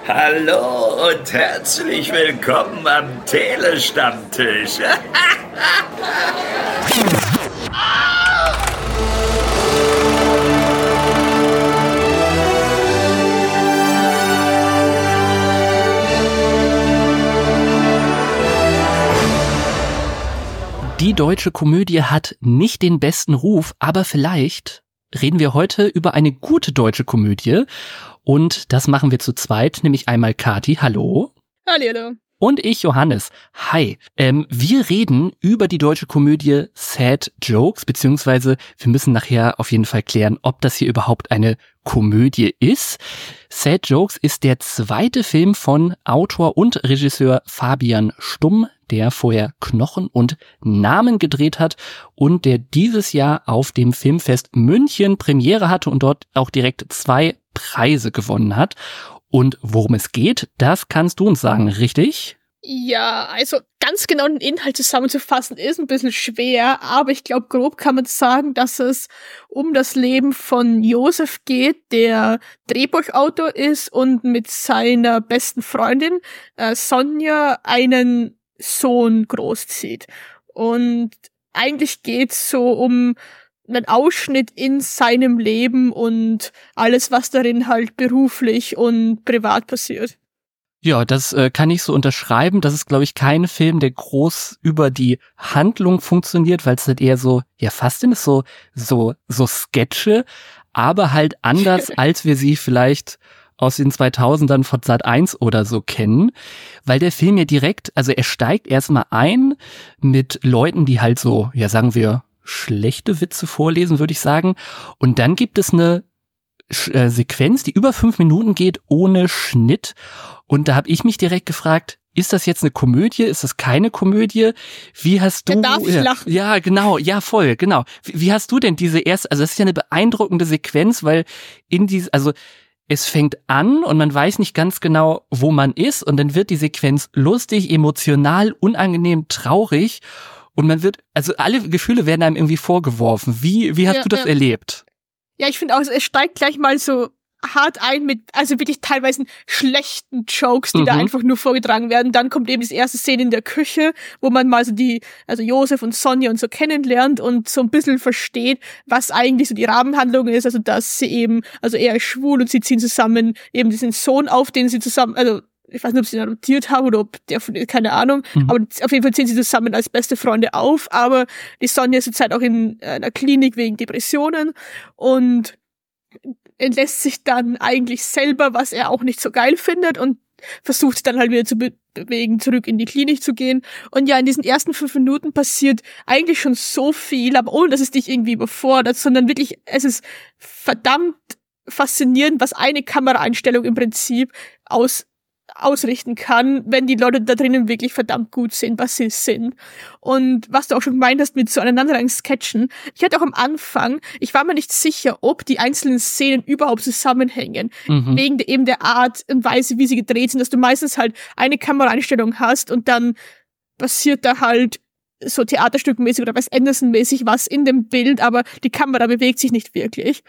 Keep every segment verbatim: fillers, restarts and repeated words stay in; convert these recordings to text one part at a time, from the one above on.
Hallo und herzlich willkommen am Telestammtisch. Die deutsche Komödie hat nicht den besten Ruf, aber vielleicht reden wir heute über eine gute deutsche Komödie. Und das machen wir zu zweit, nämlich einmal Kati, hallo. Hallo. Und ich, Johannes. Hi. Ähm, wir reden über die deutsche Komödie Sad Jokes, beziehungsweise wir müssen nachher auf jeden Fall klären, ob das hier überhaupt eine Komödie ist. Sad Jokes ist der zweite Film von Autor und Regisseur Fabian Stumm, der vorher Knochen und Namen gedreht hat und der dieses Jahr auf dem Filmfest München Premiere hatte und dort auch direkt zwei Preise gewonnen hat. Und worum es geht, das kannst du uns sagen, richtig? Ja, also ganz genau den Inhalt zusammenzufassen ist ein bisschen schwer, aber ich glaube, grob kann man sagen, dass es um das Leben von Josef geht, der Drehbuchautor ist und mit seiner besten Freundin äh, Sonja einen Sohn großzieht. Und eigentlich geht's so um einen Ausschnitt in seinem Leben und alles, was darin halt beruflich und privat passiert. Ja, das äh, kann ich so unterschreiben. Das ist, glaube ich, kein Film, der groß über die Handlung funktioniert, weil es halt eher so, ja, fast sind es so, so, so Sketche, aber halt anders, als wir sie vielleicht aus den zweitausendern von Sat eins oder so kennen, weil der Film ja direkt, also er steigt erstmal ein mit Leuten, die halt so, ja, sagen wir, schlechte Witze vorlesen, würde ich sagen. Und dann gibt es eine äh, Sequenz, die über fünf Minuten geht, ohne Schnitt. Und da habe ich mich direkt gefragt, ist das jetzt eine Komödie? Ist das keine Komödie? Wie hast du... Da darf ich ja, lachen. Ja, genau, ja, voll, genau. Wie, wie hast du denn diese erste, also das ist ja eine beeindruckende Sequenz, weil in diese, also es fängt an und man weiß nicht ganz genau, wo man ist und dann wird die Sequenz lustig, emotional, unangenehm, traurig. Und man wird, also alle Gefühle werden einem irgendwie vorgeworfen. Wie, wie hast ja, du das ja. erlebt? Ja, ich finde auch, es steigt gleich mal so hart ein mit, also wirklich teilweise schlechten Jokes, die mhm. da einfach nur vorgetragen werden. Dann kommt eben die erste Szene in der Küche, wo man mal so die, also Josef und Sonja und so kennenlernt und so ein bisschen versteht, was eigentlich so die Rahmenhandlung ist. Also, dass sie eben, also er ist schwul und sie ziehen zusammen eben diesen Sohn auf, den sie zusammen, also ich weiß nicht, ob sie ihn adoptiert haben oder ob der, keine Ahnung, mhm. aber auf jeden Fall ziehen sie zusammen als beste Freunde auf, aber die Sonja ist zurzeit auch in einer Klinik wegen Depressionen und entlässt sich dann eigentlich selber, was er auch nicht so geil findet und versucht dann halt wieder zu be- bewegen, zurück in die Klinik zu gehen. Und ja, in diesen ersten fünf Minuten passiert eigentlich schon so viel, aber ohne, dass es dich irgendwie überfordert, sondern wirklich, es ist verdammt faszinierend, was eine Kameraeinstellung im Prinzip aus ausrichten kann, wenn die Leute da drinnen wirklich verdammt gut sind, was sie sind. Und was du auch schon gemeint hast mit so aneinanderreihen Sketchen, ich hatte auch am Anfang, ich war mir nicht sicher, ob die einzelnen Szenen überhaupt zusammenhängen, mhm. wegen der, eben der Art und Weise, wie sie gedreht sind, dass du meistens halt eine Kameraeinstellung hast und dann passiert da halt so theaterstückmäßig oder Wes Anderson-mäßig was in dem Bild, aber die Kamera bewegt sich nicht wirklich.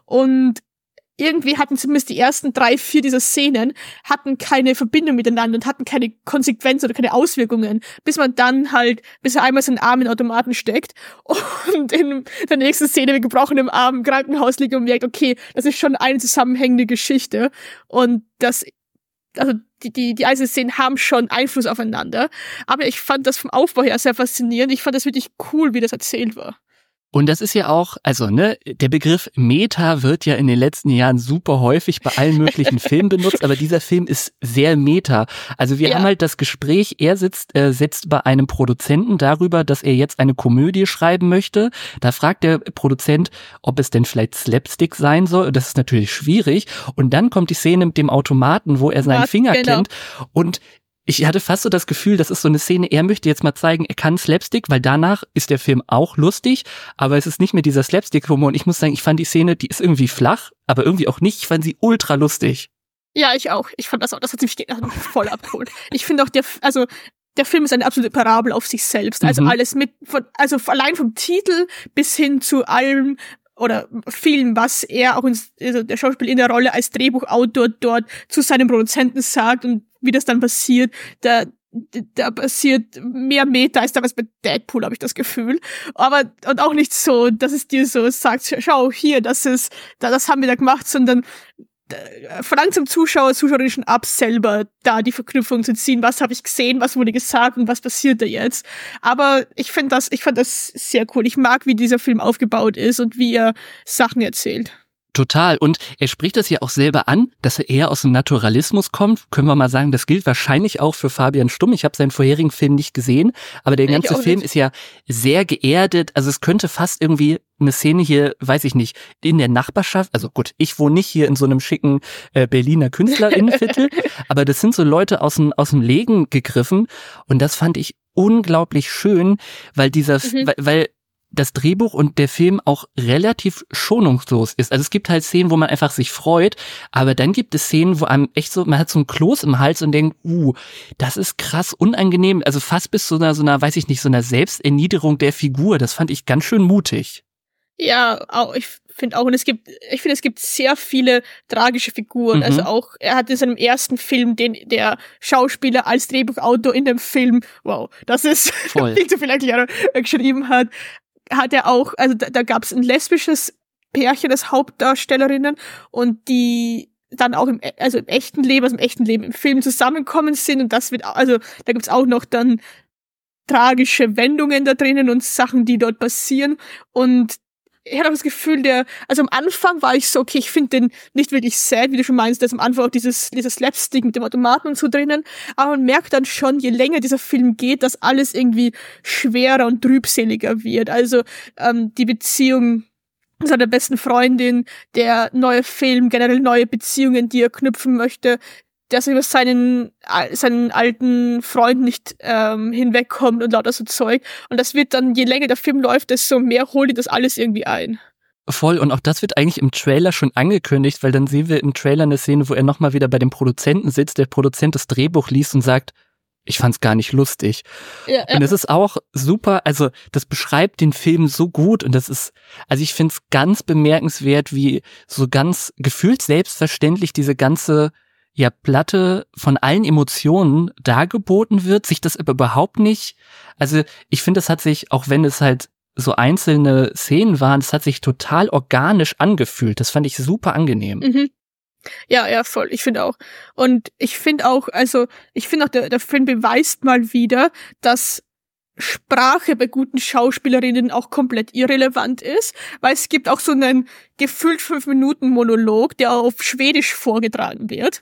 Und irgendwie hatten zumindest die ersten drei, vier dieser Szenen hatten keine Verbindung miteinander und hatten keine Konsequenz oder keine Auswirkungen, bis man dann halt, bis er einmal seinen Arm in den Automaten steckt und in der nächsten Szene mit gebrochenem Arm im Krankenhaus liegt und merkt, okay, das ist schon eine zusammenhängende Geschichte und das, also die, die, die einzelnen Szenen haben schon Einfluss aufeinander, aber ich fand das vom Aufbau her sehr faszinierend, ich fand das wirklich cool, wie das erzählt war. Und das ist ja auch, also ne, der Begriff Meta wird ja in den letzten Jahren super häufig bei allen möglichen Filmen benutzt, aber dieser Film ist sehr Meta. Also wir ja. haben halt das Gespräch, er sitzt, äh, sitzt bei einem Produzenten darüber, dass er jetzt eine Komödie schreiben möchte. Da fragt der Produzent, ob es denn vielleicht Slapstick sein soll. Das ist natürlich schwierig. Und dann kommt die Szene mit dem Automaten, wo er seinen ja, Finger genau. klemmt und ich hatte fast so das Gefühl, das ist so eine Szene, er möchte jetzt mal zeigen, er kann Slapstick, weil danach ist der Film auch lustig, aber es ist nicht mehr dieser Slapstick-Humor. Und ich muss sagen, ich fand die Szene, die ist irgendwie flach, aber irgendwie auch nicht. Ich fand sie ultra lustig. Ja, ich auch. Ich fand das auch, das hat mich voll abgeholt. Ich finde auch, der, also der Film ist eine absolute Parabel auf sich selbst. Also mhm. alles mit, von, also allein vom Titel bis hin zu allem, oder Film, was er auch ins, also der Schauspieler in der Rolle als Drehbuchautor dort zu seinem Produzenten sagt und wie das dann passiert, da da passiert mehr Meta als damals bei Deadpool, habe ich das Gefühl. Aber, und auch nicht so, dass es dir so sagt, schau hier, das ist, das haben wir da gemacht, sondern verlangt zum Zuschauer, Zuschauerin schon ab, selber da die Verknüpfung zu ziehen. Was habe ich gesehen, was wurde gesagt und was passiert da jetzt? Aber ich finde das, ich fand das sehr cool. Ich mag, wie dieser Film aufgebaut ist und wie er Sachen erzählt. Total. Und er spricht das ja auch selber an, dass er eher aus dem Naturalismus kommt. Können wir mal sagen, das gilt wahrscheinlich auch für Fabian Stumm. Ich habe seinen vorherigen Film nicht gesehen, aber der ganze Film ist ja sehr geerdet. Also es könnte fast irgendwie eine Szene hier, weiß ich nicht, in der Nachbarschaft. Also gut, ich wohne nicht hier in so einem schicken äh, Berliner Künstlerinnenviertel, aber das sind so Leute aus dem, aus dem Leben gegriffen. Und das fand ich unglaublich schön, weil dieser, mhm. weil, weil das Drehbuch und der Film auch relativ schonungslos ist. Also es gibt halt Szenen, wo man einfach sich freut, aber dann gibt es Szenen, wo einem echt so, man hat so ein Kloß im Hals und denkt, uh, das ist krass unangenehm, also fast bis zu einer, so einer, weiß ich nicht, so einer Selbsterniederung der Figur. Das fand ich ganz schön mutig. Ja, auch, ich finde auch, und es gibt, ich finde, es gibt sehr viele tragische Figuren. Mhm. Also auch, er hat in seinem ersten Film den, der Schauspieler als Drehbuchautor in dem Film, wow, das ist viel zu viel Erklärung, geschrieben hat, hat er auch, also da, da gab es ein lesbisches Pärchen als Hauptdarstellerinnen und die dann auch im, also im echten Leben, also im echten Leben im Film zusammenkommen sind und das wird, also da gibt's auch noch dann tragische Wendungen da drinnen und Sachen, die dort passieren und ich hatte auch das Gefühl, der, also am Anfang war ich so, okay, ich finde den nicht wirklich sad, wie du schon meinst, da ist am Anfang auch dieses, dieses Slapstick mit dem Automaten und so drinnen, aber man merkt dann schon, je länger dieser Film geht, dass alles irgendwie schwerer und trübseliger wird, also ähm, die Beziehung seiner besten Freundin, der neue Film, generell neue Beziehungen, die er knüpfen möchte, dass er über seinen, seinen alten Freund nicht ähm, hinwegkommt und lauter so Zeug. Und das wird dann, je länger der Film läuft, desto mehr holt ihn das alles irgendwie ein. Voll, und auch das wird eigentlich im Trailer schon angekündigt, weil dann sehen wir im Trailer eine Szene, wo er nochmal wieder bei dem Produzenten sitzt, der Produzent das Drehbuch liest und sagt, ich fand's gar nicht lustig. Ja, ja. Und es ist auch super, also das beschreibt den Film so gut und das ist, also ich find's ganz bemerkenswert, wie so ganz gefühlt selbstverständlich diese ganze ja Platte von allen Emotionen dargeboten wird, sich das aber überhaupt nicht, also ich finde, das hat sich, auch wenn es halt so einzelne Szenen waren, es hat sich total organisch angefühlt, das fand ich super angenehm. Mhm. Ja, ja, voll, ich finde auch. Und ich finde auch, also ich finde auch, der, der Film beweist mal wieder, dass Sprache bei guten Schauspielerinnen auch komplett irrelevant ist, weil es gibt auch so einen gefühlt fünf Minuten Monolog, der auf Schwedisch vorgetragen wird.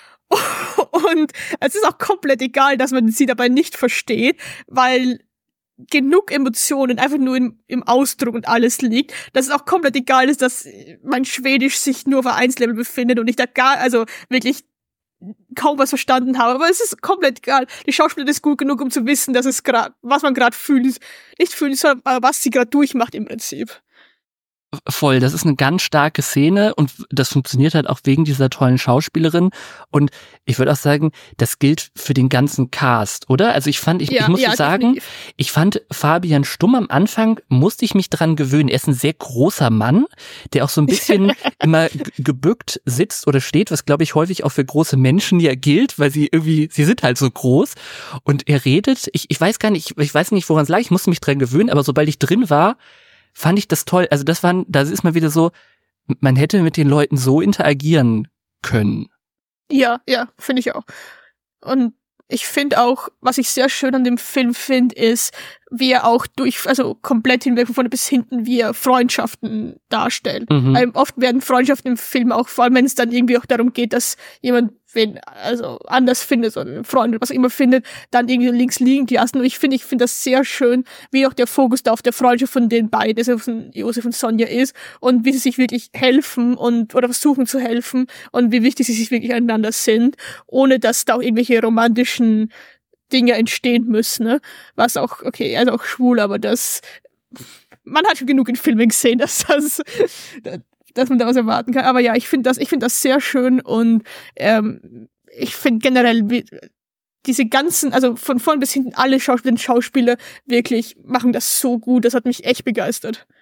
Und es ist auch komplett egal, dass man sie dabei nicht versteht, weil genug Emotionen einfach nur im, im Ausdruck und alles liegt, dass es auch komplett egal ist, dass mein Schwedisch sich nur auf eins Level befindet und ich da gar, also wirklich kaum was verstanden habe, aber es ist komplett egal. Die Schauspielerin ist gut genug, um zu wissen, dass es gerade, was man gerade fühlt, nicht fühlt, sondern was sie gerade durchmacht im Prinzip. Voll, das ist eine ganz starke Szene und das funktioniert halt auch wegen dieser tollen Schauspielerin und ich würde auch sagen, das gilt für den ganzen Cast, oder? Also ich fand, ich, ja, ich muss ja, sagen, definitiv. Ich fand Fabian Stumm am Anfang, musste ich mich dran gewöhnen, er ist ein sehr großer Mann, der auch so ein bisschen immer gebückt sitzt oder steht, was glaube ich häufig auch für große Menschen ja gilt, weil sie irgendwie, sie sind halt so groß und er redet, ich, ich weiß gar nicht, ich weiß nicht, woran es lag, ich musste mich dran gewöhnen, aber sobald ich drin war, fand ich das toll. Also das waren, da ist mal wieder so, man hätte mit den Leuten so interagieren können. Ja, ja, finde ich auch. Und ich finde auch, was ich sehr schön an dem Film finde, ist, wie er auch durch, also komplett hinweg von vorne bis hinten, wie er Freundschaften darstellt. Mhm. Weil oft werden Freundschaften im Film auch, vor allem wenn es dann irgendwie auch darum geht, dass jemand wen, also anders findet, so einen Freund oder was auch immer findet, dann irgendwie links liegen lassen. Und ich finde, ich finde das sehr schön, wie auch der Fokus da auf der Freundschaft von den beiden, also von Josef und Sonja ist und wie sie sich wirklich helfen und, oder versuchen zu helfen und wie wichtig sie sich wirklich einander sind, ohne dass da auch irgendwelche romantischen Dinge entstehen müssen, ne? Was auch, okay, also auch schwul, aber das, man hat schon genug in Filmen gesehen, dass das, dass man daraus erwarten kann. Aber ja, ich finde das, ich finde das sehr schön und ähm, ich finde generell diese ganzen, also von vorn bis hinten alle Schauspieler, Schauspieler wirklich machen das so gut. Das hat mich echt begeistert.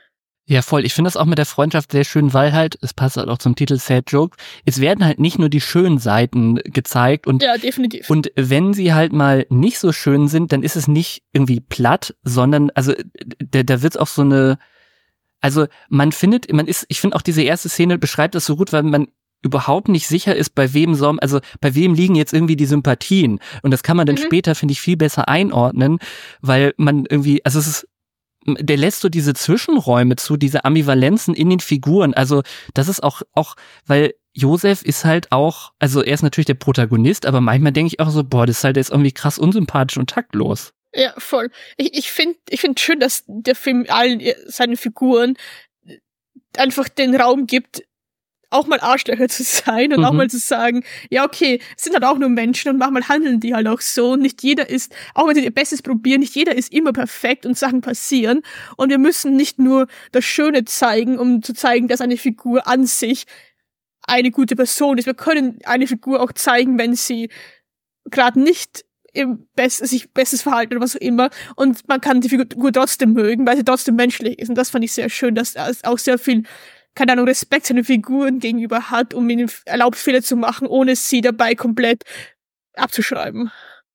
Ja, voll. Ich finde das auch mit der Freundschaft sehr schön, weil halt, es passt halt auch zum Titel Sad Joke, es werden halt nicht nur die schönen Seiten gezeigt und, ja, definitiv. Und wenn sie halt mal nicht so schön sind, dann ist es nicht irgendwie platt, sondern, also, da, da wird's auch so eine, also, man findet, man ist, ich finde auch diese erste Szene beschreibt das so gut, weil man überhaupt nicht sicher ist, bei wem soll, also bei wem liegen jetzt irgendwie die Sympathien. Und das kann man dann mhm. später, finde ich, viel besser einordnen, weil man irgendwie, also es ist, der lässt so diese Zwischenräume zu, diese Ambivalenzen in den Figuren. Also das ist auch, auch, weil Josef ist halt auch, also er ist natürlich der Protagonist, aber manchmal denke ich auch so, boah, das ist halt jetzt irgendwie krass unsympathisch und taktlos. Ja, voll. Ich, ich finde ich finde schön, dass der Film allen seinen Figuren einfach den Raum gibt, auch mal Arschlöcher zu sein und mhm. auch mal zu sagen, ja okay, es sind halt auch nur Menschen und manchmal handeln die halt auch so und nicht jeder ist, auch wenn sie ihr Bestes probieren, nicht jeder ist immer perfekt und Sachen passieren und wir müssen nicht nur das Schöne zeigen, um zu zeigen, dass eine Figur an sich eine gute Person ist. Wir können eine Figur auch zeigen, wenn sie gerade nicht im Best, sich bestes Verhalten oder was auch immer und man kann die Figur trotzdem mögen, weil sie trotzdem menschlich ist und das fand ich sehr schön, dass auch sehr viel keine Ahnung, Respekt seinen Figuren gegenüber hat, um ihnen erlaubt, Fehler zu machen, ohne sie dabei komplett abzuschreiben.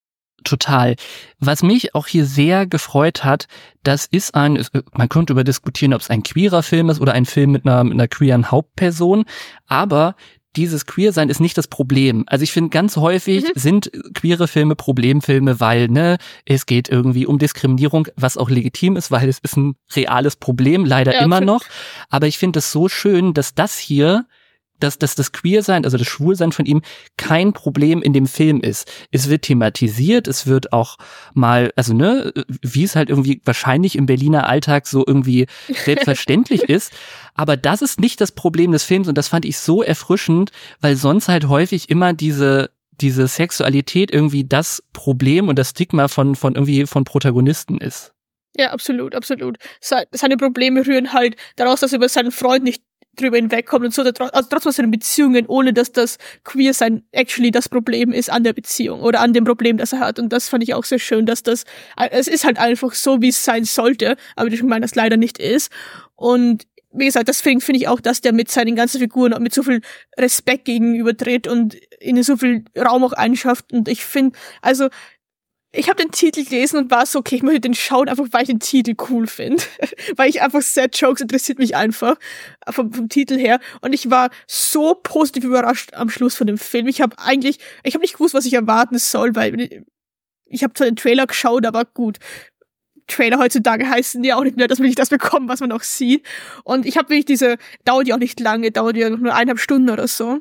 Total. Was mich auch hier sehr gefreut hat, das ist ein, man könnte über diskutieren, ob es ein queerer Film ist oder ein Film mit einer, mit einer queeren Hauptperson, aber dieses Queer-Sein ist nicht das Problem. Also ich finde, ganz häufig mhm. sind queere Filme Problemfilme, weil, ne, es geht irgendwie um Diskriminierung, was auch legitim ist, weil es ist ein reales Problem, leider ja, immer noch. Aber ich finde es so schön, dass das hier, dass, dass das Queer-Sein, also das Schwulsein von ihm, kein Problem in dem Film ist. Es wird thematisiert, es wird auch mal, also ne, wie es halt irgendwie wahrscheinlich im Berliner Alltag so irgendwie selbstverständlich ist. Aber das ist nicht das Problem des Films und das fand ich so erfrischend, weil sonst halt häufig immer diese diese Sexualität irgendwie das Problem und das Stigma von von irgendwie von Protagonisten ist. Ja, absolut, absolut. Seine Probleme rühren halt daraus, dass er über seinen Freund nicht drüber hinwegkommt und so, also trotzdem aus seinen Beziehungen, ohne dass das Queer-Sein actually das Problem ist an der Beziehung oder an dem Problem, das er hat. Und das fand ich auch sehr schön, dass das, es ist halt einfach so, wie es sein sollte, aber ich meine, das leider nicht ist. Und wie gesagt, deswegen finde ich auch, dass der mit seinen ganzen Figuren mit so viel Respekt gegenübertritt und ihnen so viel Raum auch einschafft. Und ich finde, also, ich habe den Titel gelesen und war so, okay, ich möchte den schauen, einfach weil ich den Titel cool finde. Weil ich einfach, Sad Jokes interessiert mich einfach vom, vom Titel her. Und ich war so positiv überrascht am Schluss von dem Film. Ich habe eigentlich, ich habe nicht gewusst, was ich erwarten soll, weil ich habe zwar den Trailer geschaut, aber gut, Trailer heutzutage heißen ja auch nicht mehr, dass man nicht das bekommt, was man auch sieht. Und ich habe wirklich diese, dauert ja auch nicht lange, dauert ja nur eineinhalb Stunden oder so.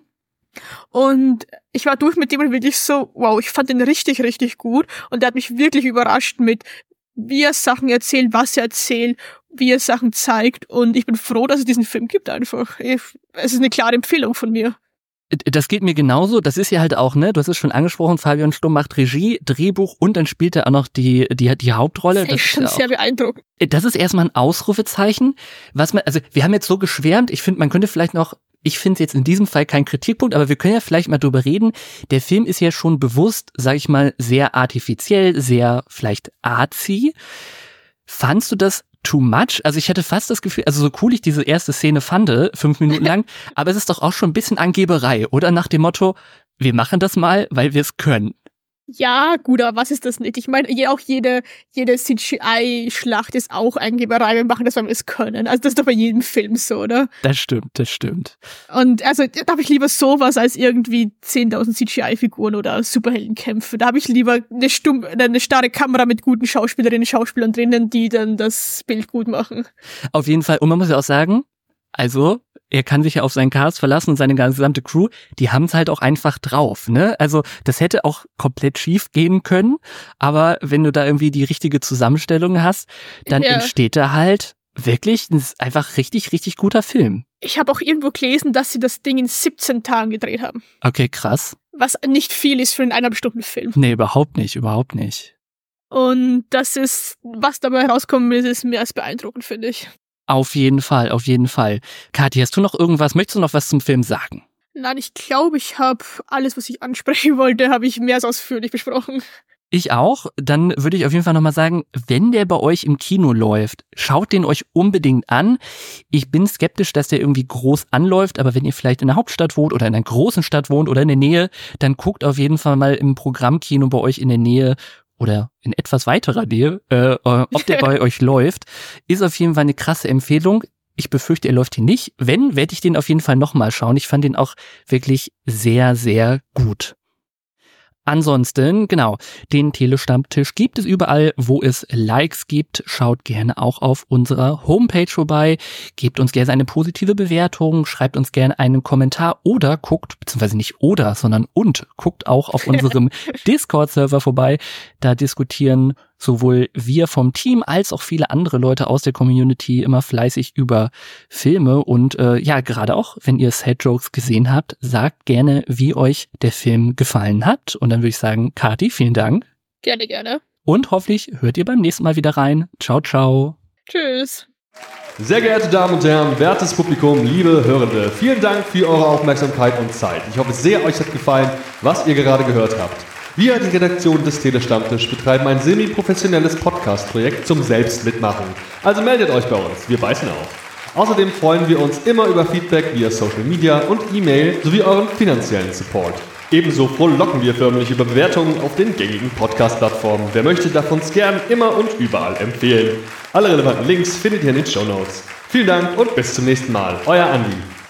Und ich war durch mit dem und wirklich so, wow, ich fand den richtig, richtig gut. Und der hat mich wirklich überrascht mit, wie er Sachen erzählt, was er erzählt, wie er Sachen zeigt. Und ich bin froh, dass es diesen Film gibt einfach. Es ist eine klare Empfehlung von mir. Das geht mir genauso. Das ist ja halt auch, ne, du hast es schon angesprochen, Fabian Stumm macht Regie, Drehbuch und dann spielt er auch noch die die die Hauptrolle. Das ist schon sehr beeindruckend. Das ist erstmal ein Ausrufezeichen. Was man, also wir haben jetzt so geschwärmt, ich finde, man könnte vielleicht noch, ich finde es jetzt in diesem Fall kein Kritikpunkt, aber wir können ja vielleicht mal drüber reden. Der Film ist ja schon bewusst, sag ich mal, sehr artifiziell, sehr vielleicht artsy. Fandst du das too much? Also ich hatte fast das Gefühl, also so cool ich diese erste Szene fand, fünf Minuten lang, aber es ist doch auch schon ein bisschen Angeberei, oder? Nach dem Motto, wir machen das mal, weil wir es können. Ja, gut, aber was ist das nicht? Ich meine, auch jede jede C G I-Schlacht ist auch Angeberei. Wir machen das, weil wir es können. Also das ist doch bei jedem Film so, oder? Das stimmt, das stimmt. Und also da habe ich lieber sowas als irgendwie zehntausend C G I-Figuren oder Superheldenkämpfe. Da habe ich lieber eine, stumm, eine starre Kamera mit guten Schauspielerinnen und Schauspielern drinnen, die dann das Bild gut machen. Auf jeden Fall. Und man muss ja auch sagen, also er kann sich ja auf seinen Cast verlassen und seine gesamte Crew, die haben es halt auch einfach drauf, ne? Also das hätte auch komplett schief gehen können, aber wenn du da irgendwie die richtige Zusammenstellung hast, dann ja. entsteht da halt wirklich ein einfach richtig, richtig guter Film. Ich habe auch irgendwo gelesen, dass sie das Ding in siebzehn Tagen gedreht haben. Okay, krass. Was nicht viel ist für einen eineinhalb Stunden Film. Nee, überhaupt nicht, überhaupt nicht. Und das ist, was dabei rauskommen ist, ist mehr als beeindruckend, finde ich. Auf jeden Fall, auf jeden Fall. Kathi, hast du noch irgendwas, möchtest du noch was zum Film sagen? Nein, ich glaube, ich habe alles, was ich ansprechen wollte, habe ich mehr als ausführlich besprochen. Ich auch. Dann würde ich auf jeden Fall nochmal sagen, wenn der bei euch im Kino läuft, schaut den euch unbedingt an. Ich bin skeptisch, dass der irgendwie groß anläuft, aber wenn ihr vielleicht in der Hauptstadt wohnt oder in einer großen Stadt wohnt oder in der Nähe, dann guckt auf jeden Fall mal im Programmkino bei euch in der Nähe oder in etwas weiterer Nähe, äh, ob der bei euch läuft. Ist auf jeden Fall eine krasse Empfehlung. Ich befürchte, er läuft hier nicht. Wenn, werde ich den auf jeden Fall nochmal schauen. Ich fand den auch wirklich sehr, sehr gut. Ansonsten, genau, den Telestammtisch gibt es überall, wo es Likes gibt. Schaut gerne auch auf unserer Homepage vorbei. Gebt uns gerne eine positive Bewertung, schreibt uns gerne einen Kommentar oder guckt, beziehungsweise nicht oder, sondern und, guckt auch auf unserem Discord-Server vorbei. Da diskutieren sowohl wir vom Team als auch viele andere Leute aus der Community immer fleißig über Filme und äh, ja, gerade auch, wenn ihr Sad Jokes gesehen habt, sagt gerne, wie euch der Film gefallen hat. Und dann würde ich sagen, Kathi, vielen Dank. Gerne, gerne. Und hoffentlich hört ihr beim nächsten Mal wieder rein. Ciao, ciao. Tschüss. Sehr geehrte Damen und Herren, wertes Publikum, liebe Hörende, vielen Dank für eure Aufmerksamkeit und Zeit. Ich hoffe sehr, euch hat gefallen, was ihr gerade gehört habt. Wir, die Redaktion des Telestammtisch, betreiben ein semi-professionelles Podcast-Projekt zum Selbstmitmachen. Also meldet euch bei uns, wir beißen auf. Außerdem freuen wir uns immer über Feedback via Social Media und E-Mail sowie euren finanziellen Support. Ebenso frohlocken wir förmlich über Bewertungen auf den gängigen Podcast-Plattformen. Wer möchte, darf uns gern immer und überall empfehlen. Alle relevanten Links findet ihr in den Shownotes. Vielen Dank und bis zum nächsten Mal. Euer Andi.